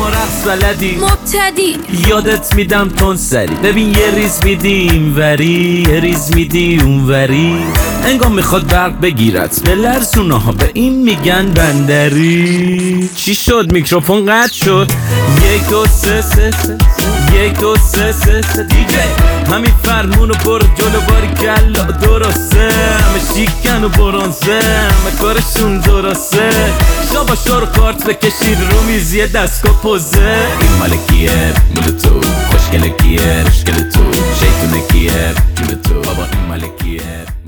اما رقص بلدی مبتدی یادت میدم تون سری ببین یه ریز میدی این وری یه ریز میدی اون وری انگار میخواد برق بگیرت به لرزونه ها به این میگن بندری چی شد میکروفون قطع شد 1 2 3 3 1 2 3 3 دیگه همین فرمونو برو جلو باری کلا درسته همه شیکن و برانسه همه کارشون درسته شابا شارو کارت بکشید رو میز یه دستگاه پوزه این مال کیه مال تو خوشگله کیه خوشگله تو شیطونه کیه جون تو بابا این مال کیه